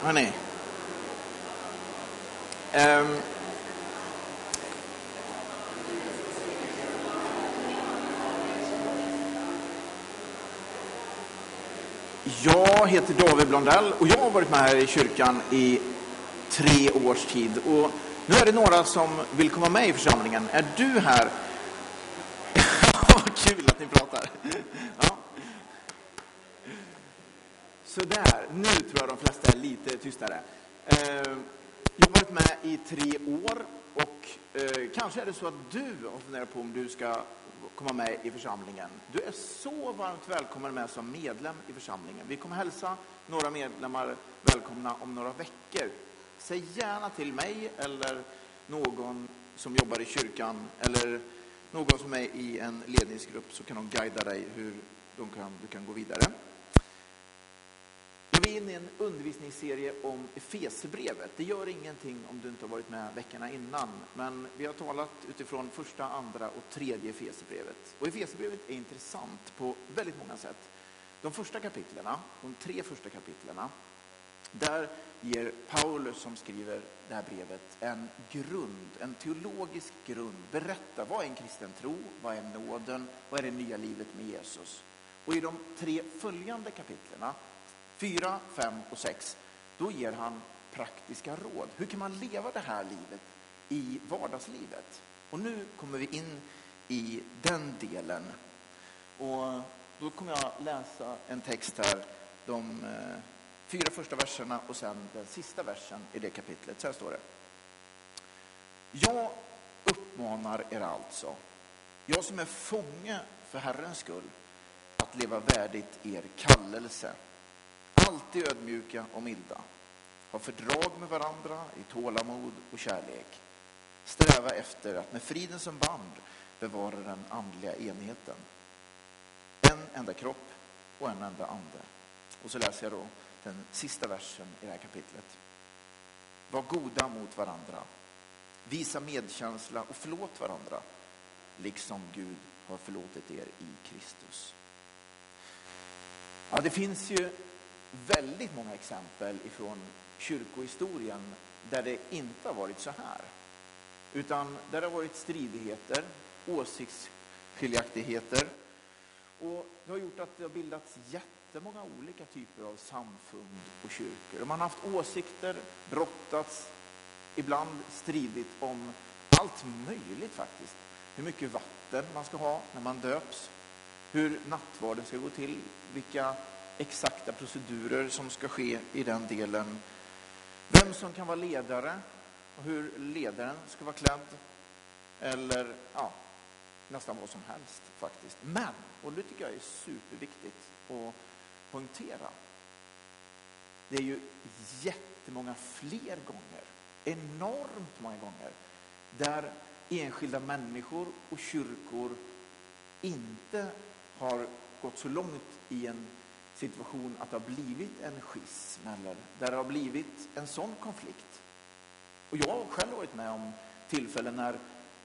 Hörrni. Jag heter David Blondell och jag har varit med här i kyrkan i 3 års tid. Och nu är det några som vill komma med i församlingen. Är du här? Vad kul att ni pratar. Ja. Så där, nu tror jag de flesta är lite tystare. Jag har varit med i 3 år och kanske är det så att du har funderat på om du ska komma med i församlingen. Du är så varmt välkommen med som medlem i församlingen. Vi kommer hälsa några medlemmar välkomna om några veckor. Säg gärna till mig eller någon som jobbar i kyrkan eller någon som är i en ledningsgrupp, så kan de guida dig hur du kan gå vidare. Vi är inne i en undervisningsserie om Efesierbrevet. Det gör ingenting om du inte har varit med veckorna innan. Men vi har talat utifrån första, andra och tredje Efesierbrevet. Och Efesierbrevet är intressant på väldigt många sätt. De 3 första kapitlerna, där ger Paulus som skriver det här brevet en grund, en teologisk grund. Berätta, vad är en kristen tro? Vad är nåden? Vad är det nya livet med Jesus? Och i de 3 följande kapitlerna, 4, 5 och 6, då ger han praktiska råd. Hur kan man leva det här livet i vardagslivet? Och nu kommer vi in i den delen. Och då kommer jag läsa en text här, de 4 första verserna och sen den sista versen i det kapitlet. Så här står det. Jag uppmanar er alltså, jag som är fånge för Herrens skull, att leva värdigt er kallelse. Alltid ödmjuka och milda. Ha fördrag med varandra i tålamod och kärlek. Sträva efter att med friden som band bevara den andliga enheten. En enda kropp och en enda ande. Och så läser jag då den sista versen i det här kapitlet. Var goda mot varandra. Visa medkänsla och förlåt varandra. Liksom Gud har förlåtit er i Kristus. Ja, det finns ju väldigt många exempel ifrån kyrkohistorien där det inte har varit så här. Utan där det har varit stridigheter, åsiktsskiljaktigheter. Och det har gjort att det har bildats jättemånga olika typer av samfund och kyrkor. Och man har haft åsikter, brottats, ibland stridit om allt möjligt faktiskt. Hur mycket vatten man ska ha när man döps. Hur nattvarden ska gå till. Vilka exakta procedurer som ska ske i den delen. Vem som kan vara ledare och hur ledaren ska vara klädd. Eller nästan vad som helst faktiskt. Men, och det tycker jag är superviktigt att poängtera. Det är ju jättemånga fler gånger, enormt många gånger, där enskilda människor och kyrkor inte har gått så långt i en situation att det har blivit en schism eller där det har blivit en sån konflikt. Och jag har själv varit med om tillfällen när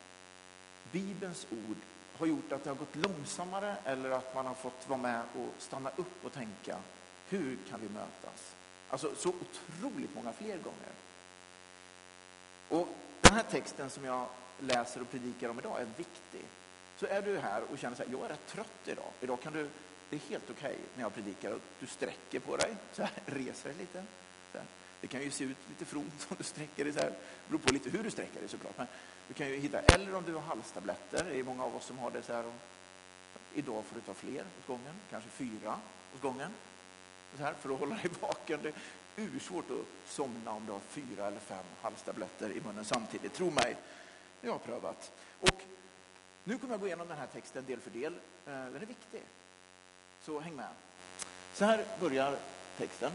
Bibelns ord har gjort att det har gått långsammare eller att man har fått vara med och stanna upp och tänka, hur kan vi mötas? Alltså så otroligt många fler gånger. Och den här texten som jag läser och predikar om idag är viktig. Så är du här och känner så här, jag är rätt trött idag. Idag kan du, det är helt okej när jag predikar och du sträcker på dig, så här, reser dig lite. Så här. Det kan ju se ut lite fromt om du sträcker dig så här. Det beror på lite hur du sträcker dig såklart. Men du kan ju hitta, eller om du har halstabletter, det är många av oss som har det så här. Och idag får du ta fler åt gången, kanske 4 åt gången. Så här, för att hålla dig vaken. Det är ursvårt att somna om du har 4 eller 5 halstabletter i munnen samtidigt. Tro mig, jag har prövat. Och nu kommer jag gå igenom den här texten del för del. Den är viktig. Så häng med. Så här börjar texten.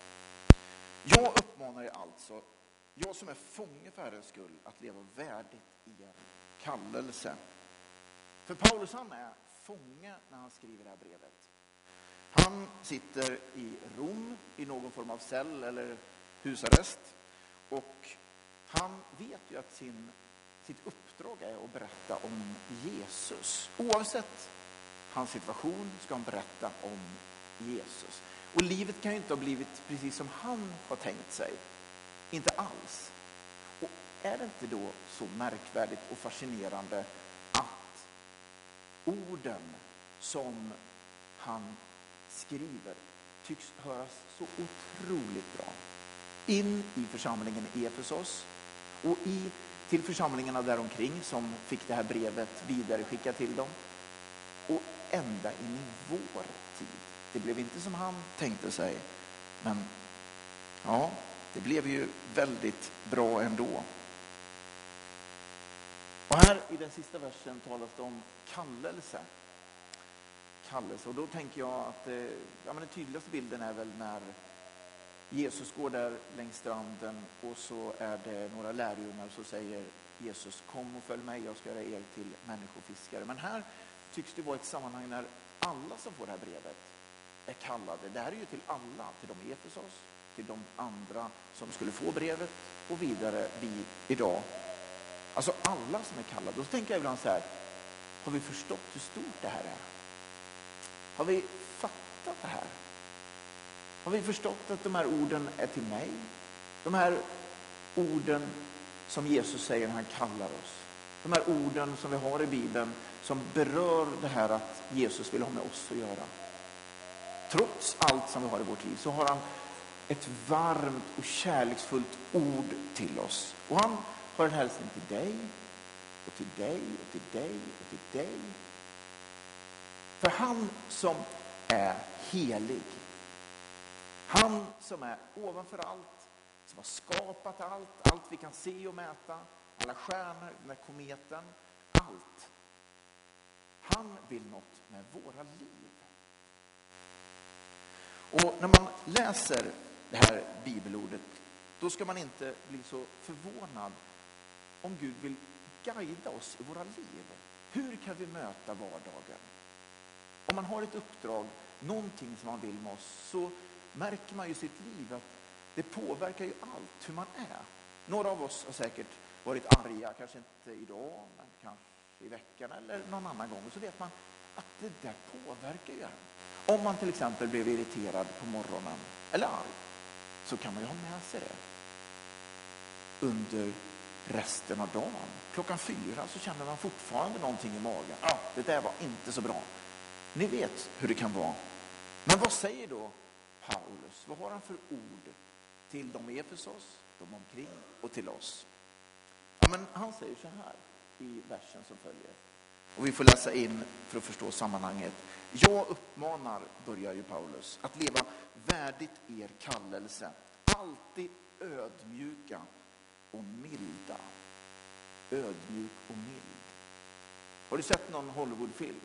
Jag uppmanar er alltså, jag som är fånge för Herrens skull, att leva värdigt i er kallelse. För Paulus, han är fånge när han skriver det här brevet. Han sitter i Rom i någon form av cell eller husarrest. Och han vet ju att sitt uppdrag är att berätta om Jesus. Oavsett hans situation ska han berätta om Jesus. Och livet kan ju inte ha blivit precis som han har tänkt sig. Inte alls. Och är det inte då så märkvärdigt och fascinerande att orden som han skriver tycks höras så otroligt bra in i församlingen i Efesos och till församlingarna däromkring som fick det här brevet vidare skickat till dem och ända in i vår tid. Det blev inte som han tänkte sig, men ja, det blev ju väldigt bra ändå. Och här i den sista versen talas det om kallelse. Och då tänker jag att den tydligaste bilden är väl när Jesus går där längs stranden och så är det några lärjungar som säger Jesus, kom och följ mig, jag ska göra er till människofiskare. Men här tycks det vara ett sammanhang när alla som får det här brevet är kallade. Det här är ju till alla, till de i Efesos, till de andra som skulle få brevet och vidare vi idag. Alltså alla som är kallade. Och så tänker jag ibland så här, har vi förstått hur stort det här är? Har vi fattat det här? Har vi förstått att de här orden är till mig? De här orden som Jesus säger när han kallar oss. De här orden som vi har i Bibeln som berör det här att Jesus vill ha med oss att göra. Trots allt som vi har i vårt liv så har han ett varmt och kärleksfullt ord till oss. Och han har en hälsning till dig och till dig och till dig och till dig. För han som är helig, han som är ovanför allt, som har skapat allt vi kan se och mäta, alla stjärnor, den här kometen, allt. Han vill något med våra liv. Och när man läser det här bibelordet, då ska man inte bli så förvånad om Gud vill guida oss i våra liv. Hur kan vi möta vardagen? Om man har ett uppdrag, någonting som man vill med oss, så märker man ju i sitt liv att det påverkar ju allt hur man är. Några av oss har säkert varit arga, kanske inte idag, men kanske i veckan eller någon annan gång. Och så vet man att det där påverkar ju en. Om man till exempel blev irriterad på morgonen eller arg, så kan man ju ha med sig det under resten av dagen. 4:00 så känner man fortfarande någonting i magen. Ja, det där var inte så bra. Ni vet hur det kan vara. Men vad säger då Paulus? Vad har han för ord till de i Efesos, de omkring och till oss? Ja, men han säger så här i versen som följer. Och vi får läsa in för att förstå sammanhanget. Jag uppmanar, börjar ju Paulus, att leva värdigt er kallelse. Alltid ödmjuka och milda. Ödmjuk och mild. Har du sett någon Hollywoodfilm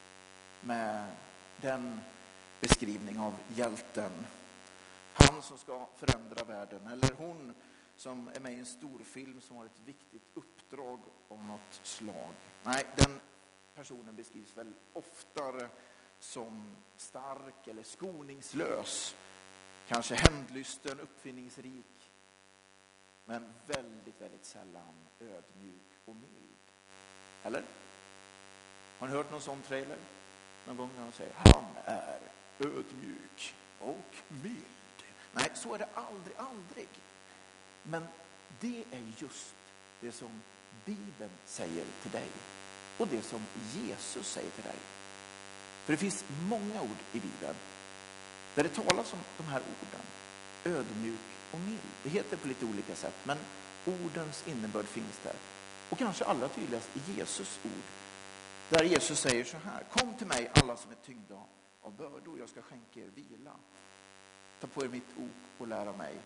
med den beskrivning av hjälten? Han som ska förändra världen, eller hon som är med i en stor film som har ett viktigt uppdrag av något slag. Nej, den personen beskrivs väl oftare som stark eller skoningslös. Kanske hämndlysten, uppfinningsrik. Men väldigt, väldigt sällan ödmjuk och mild. Eller? Har ni hört någon sån trailer? Någon gång när de säger han är ödmjuk och mild. Nej, så är det aldrig. Men det är just det som Bibeln säger till dig. Och det som Jesus säger till dig. För det finns många ord i Bibeln där det talas om de här orden. Ödmjuk och mild. Det heter på lite olika sätt, men ordens innebörd finns där. Och kanske allra tydligast i Jesus ord. Där Jesus säger så här: kom till mig alla som är tyngda av bördor, jag ska skänka er vila. Ta på er mitt ok och lär av mig.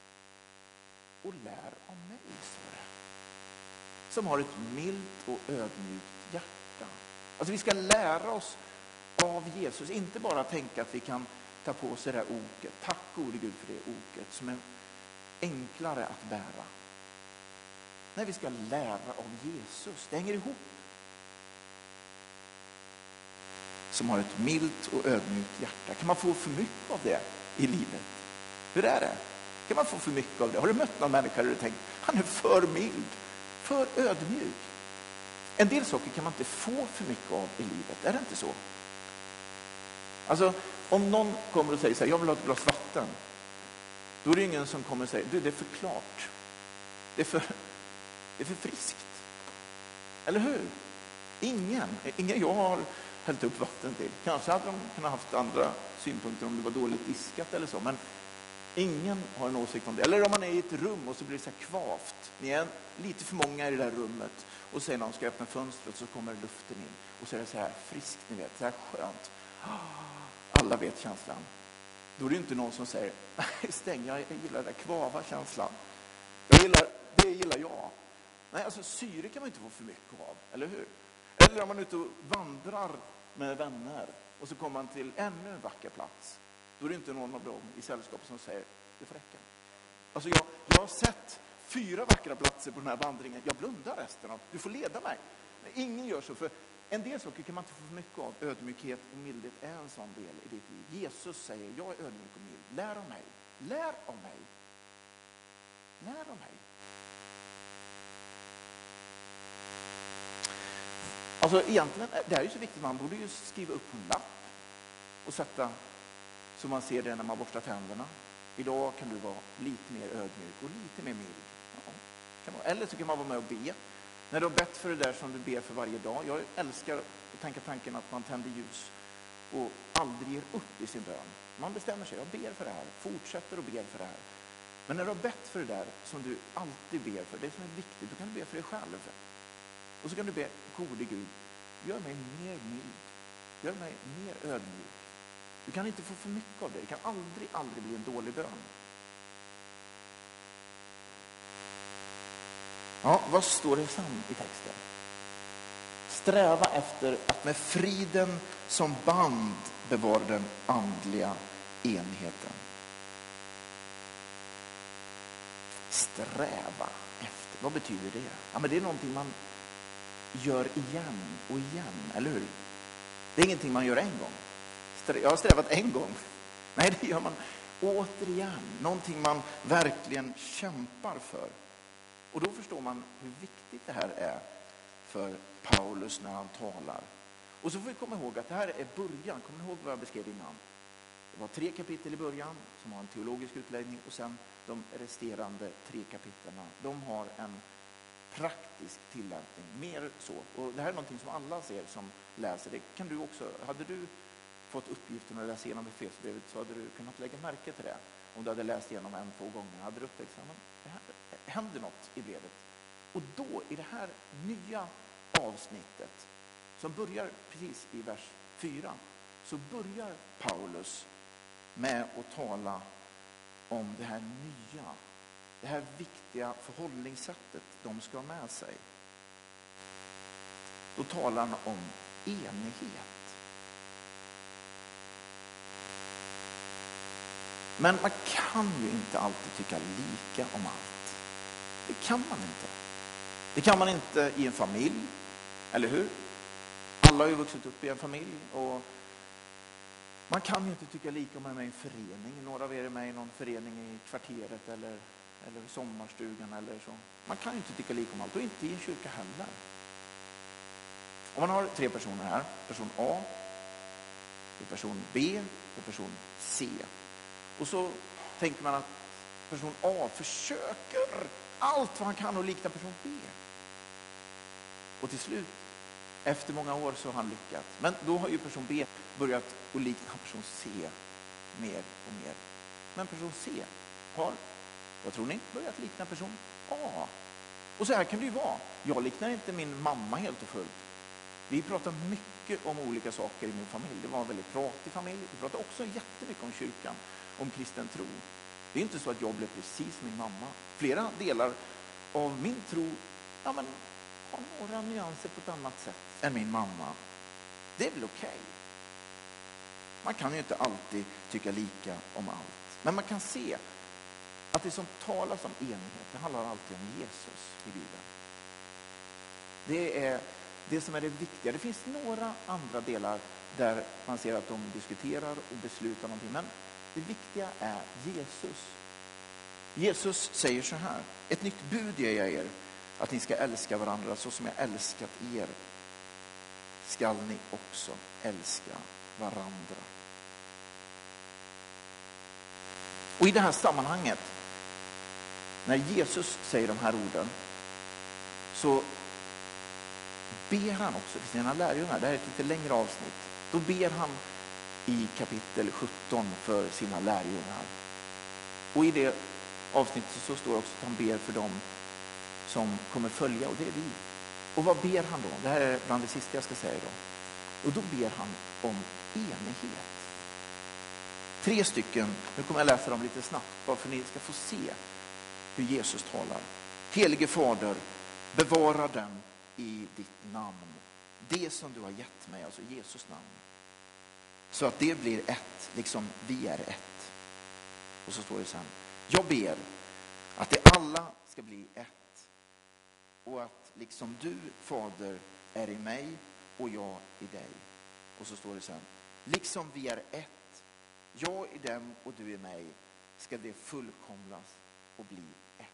Och lär av mig, står det. Som har ett milt och ödmjukt hjärta. Alltså vi ska lära oss av Jesus. Inte bara tänka att vi kan ta på oss det där oket. Tack gode Gud för det oket som är enklare att bära. Nej, vi ska lära av Jesus. Det hänger ihop. Som har ett milt och ödmjukt hjärta. Kan man få för mycket av det i livet? Hur är det? Kan man få för mycket av det? Har du mött någon människa där du tänkt, han är för mild, för ödmjuk? En del saker kan man inte få för mycket av i livet. Är det inte så? Alltså, om någon kommer och säger så här, jag vill ha ett glas vatten. Då är det ingen som kommer och säger, du, det är för klart. Det är för friskt. Eller hur? Ingen jag har hällt upp vatten till. Kanske hade de kunnat haft andra synpunkter om det var dåligt diskat eller så. Men ingen har en åsikt om det. Eller om man är i ett rum och så blir det så här kvavt. Ni är lite för många i det där rummet. Och sen när de ska öppna fönstret så kommer luften in. Och så är det så här friskt, ni vet. Så här skönt. Alla vet känslan. Då är det inte någon som säger, nej stäng, jag gillar den där kvava känslan. Det gillar jag. Nej, alltså syre kan man inte få för mycket av, eller hur? Eller om man är ute och vandrar med vänner och så kommer man till ännu en vacker plats. Då är det inte någon av dem i sällskapet som säger, det får räcka. Alltså jag har sett 4 vackra platser på den här vandringen. Jag blundar resten av, du får leda mig. Men ingen gör så, för en del saker kan man inte få för mycket av. Ödmjukhet och mildhet är en sån del i ditt liv. Jesus säger, jag är ödmjuk och mild. Lär av mig. Lär av mig. Lär av mig. Alltså egentligen, det här är ju så viktigt. Man borde ju skriva upp på en lapp och sätta så man ser det när man borstar tänderna. Idag kan du vara lite mer ödmjuk och lite mer mild. Ja, kan vara. Eller så kan man vara med och be. När du har bett för det där som du ber för varje dag. Jag älskar att tänka tanken att man tänder ljus och aldrig ger upp i sin bön. Man bestämmer sig, jag ber för det här, fortsätter och ber för det här. Men när du har bett för det där som du alltid ber för, det som är viktigt, då kan du be för dig själv. Och så kan du be, gode Gud, gör mig mer mild, gör mig mer ödmjuk. Du kan inte få för mycket av det, det kan aldrig bli en dålig bön. Ja, vad står det sen i texten? Sträva efter att med friden som band bevara den andliga enheten. Sträva efter, vad betyder det? Ja, men det är någonting man gör igen och igen, eller hur? Det är ingenting man gör en gång. Jag har strävat en gång. Nej, det gör man återigen. Någonting man verkligen kämpar för. Och då förstår man hur viktigt det här är för Paulus när han talar. Och så får vi komma ihåg att det här är början. Kommer ni ihåg vad jag beskrev innan? Det var 3 kapitel i början som har en teologisk utläggning och sen de resterande 3 kapitlerna. De har en praktisk tillämpning, mer så. Och det här är någonting som alla ser som läser. Det kan du också. Hade du fått uppgiften att läsa igenom Efesierbrevet så hade du kunnat lägga märke till det. Om du hade läst igenom 1-2 gånger hade du upptäckt att det händer något i brevet. Och då i det här nya avsnittet som börjar precis i vers 4 så börjar Paulus med att tala om det här nya, det här viktiga förhållningssättet de ska ha med sig. Då talar han om enighet. Men man kan ju inte alltid tycka lika om allt. Det kan man inte. Det kan man inte i en familj, eller hur? Alla har ju vuxit upp i en familj och man kan ju inte tycka lika om man är med i en förening. Några av er är med i någon förening i kvarteret eller sommarstugan eller så. Man kan ju inte tycka lika om allt och inte i en kyrka heller. Om man har 3 personer här, person A, person B och person C. Och så tänker man att person A försöker allt vad han kan att likna person B. Och till slut, efter många år så har han lyckats. Men då har ju person B börjat att likna person C mer och mer. Men person C har, vad tror ni, börjat likna person A. Och så här kan det ju vara. Jag liknar inte min mamma helt och fullt. Vi pratar mycket om olika saker i min familj. Det var en väldigt pratig familj. Vi pratar också jättemycket om kyrkan, om kristen tro. Det är inte så att jag blev precis min mamma. Flera delar av min tro har några nyanser på ett annat sätt än min mamma. Det är väl okej. Man kan ju inte alltid tycka lika om allt. Men man kan se att det som talas om enighet, det handlar alltid om Jesus i Bibeln. Det är det som är det viktiga. Det finns några andra delar där man ser att de diskuterar och beslutar någonting. Men det viktiga är Jesus. Jesus säger så här: ett nytt bud ger jag er, att ni ska älska varandra så som jag älskat er. Skall ni också älska varandra. Och i det här sammanhanget, när Jesus säger de här orden, så ber han också för sina lärjungar. Det här är ett lite längre avsnitt. Då ber han i kapitel 17 för sina lärjungar. Och i det avsnittet så står också att han ber för dem som kommer följa, och det är vi. Och vad ber han då? Det här är bland det sista jag ska säga idag. Och då ber han om enighet. 3 stycken, nu kommer jag läsa dem lite snabbt, bara för att ni ska få se hur Jesus talar. Helige Fader, bevara den i ditt namn. Det som du har gett mig, alltså Jesus namn. Så att det blir ett, liksom vi är ett. Och så står det sen: jag ber att det alla ska bli ett. Och att liksom du, Fader, är i mig och jag i dig. Och så står det sen: liksom vi är ett, jag i dem och du i mig, ska det fullkomlas och bli ett.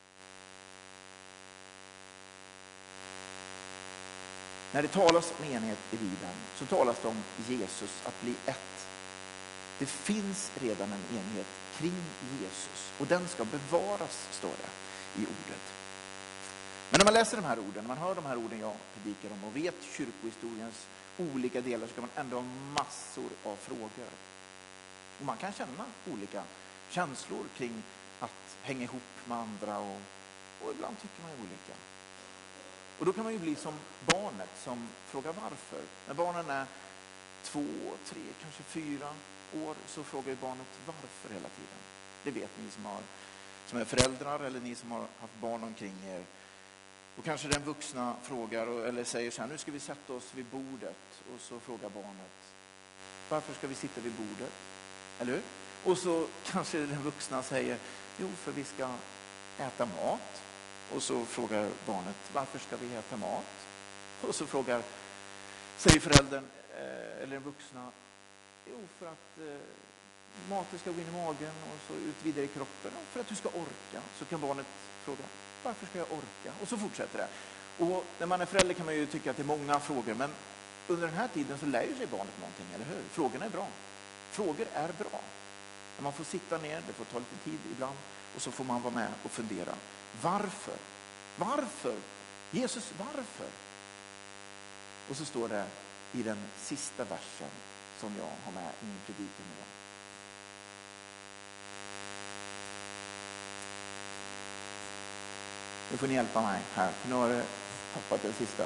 När det talas om enhet i Bibeln så talas det om Jesus att bli ett. Det finns redan en enhet kring Jesus och den ska bevaras, står det i ordet. Men när man läser de här orden, när man hör de här orden jag predikar om och vet kyrkohistoriens olika delar, så kan man ändå ha massor av frågor. Och man kan känna olika känslor kring att hänga ihop med andra och ibland tycker man olika. Och då kan man ju bli som barnet som frågar varför. När barnen är 2, 3, kanske 4 år så frågar ju barnet varför hela tiden. Det vet ni som är föräldrar eller ni som har haft barn omkring er. Och kanske den vuxna frågar eller säger så här: nu ska vi sätta oss vid bordet. Och så frågar barnet: varför ska vi sitta vid bordet? Eller hur? Och så kanske den vuxna säger: jo, för vi ska äta mat. Och så frågar barnet: varför ska vi äta mat? Och så säger föräldern eller den vuxna: jo, för att maten ska gå in i magen och så ut vidare i kroppen och för att du ska orka. Så kan barnet fråga: varför ska jag orka? Och så fortsätter det. Och när man är förälder kan man ju tycka att det är många frågor, men under den här tiden så lär ju sig barnet någonting, eller hur? Frågorna är bra. Frågor är bra. När man får sitta ner, det får ta lite tid ibland, och så får man vara med och fundera. Varför? Varför? Jesus, varför? Och så står det i den sista versen som jag har med i min predikan idag. Nu får ni hjälpa mig här, för nu har jag tappat det sista.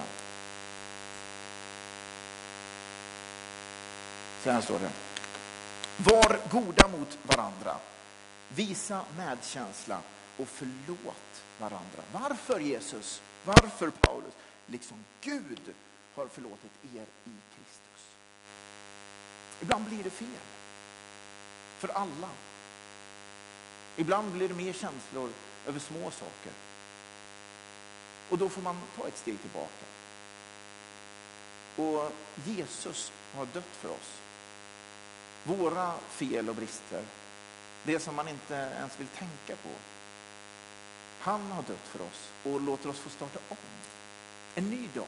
Så här står det: var goda mot varandra, visa medkänsla och förlåt varandra. Varför, Jesus? Varför, Paulus? Liksom Gud har förlåtit er i Kristus. Ibland blir det fel. För alla. Ibland blir det mer känslor över små saker. Och då får man ta ett steg tillbaka. Och Jesus har dött för oss. Våra fel och brister, det som man inte ens vill tänka på. Han har dött för oss och låter oss få starta om. En ny dag.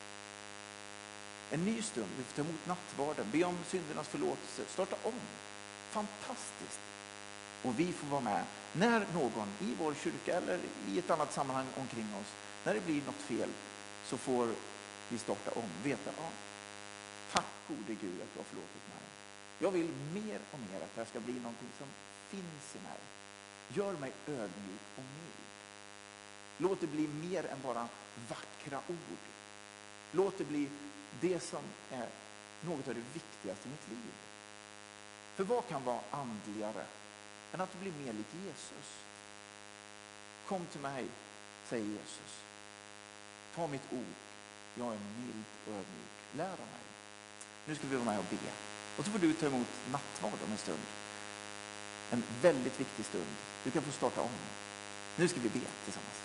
En ny stund. Vi får ta emot nattvarden, be om syndernas förlåtelse, starta om. Fantastiskt. Och vi får vara med när någon i vår kyrka eller i ett annat sammanhang omkring oss, när det blir något fel, så får vi starta om. Veta, tack gode Gud att du har förlåtit mig. Jag vill mer och mer att det här ska bli någonting som finns i mig. Gör mig ödmjuk och mild. Låt det bli mer än bara vackra ord. Låt det bli det som är något av det viktigaste i mitt liv. För vad kan vara andligare än att bli mer lik Jesus? Kom till mig, säger Jesus. Ta mitt ord. Jag är mild och ödmjuk. Lära mig. Nu ska vi vara med och be. Och så får du ta emot nattvard om en stund. En väldigt viktig stund. Du kan få starta om. Nu ska vi be tillsammans.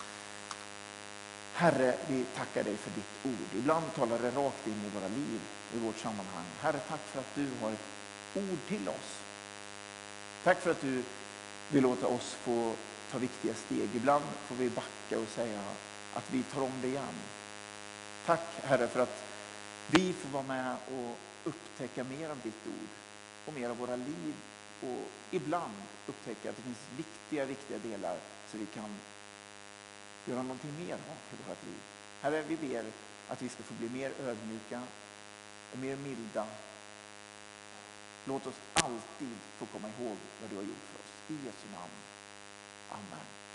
Herre, vi tackar dig för ditt ord. Ibland talar det rakt in i våra liv, i vårt sammanhang. Herre, tack för att du har ett ord till oss. Tack för att du vill låta oss få ta viktiga steg. Ibland får vi backa och säga att vi tar om det igen. Tack, Herre, för att vi får vara med och upptäcka mer av ditt ord och mer av våra liv och ibland upptäcka att det finns viktiga delar så vi kan göra någonting mer av i vårt liv. Herre, vi ber att vi ska få bli mer ödmjuka och mer milda. Låt oss alltid få komma ihåg vad du har gjort för oss. I Jesu namn. Amen.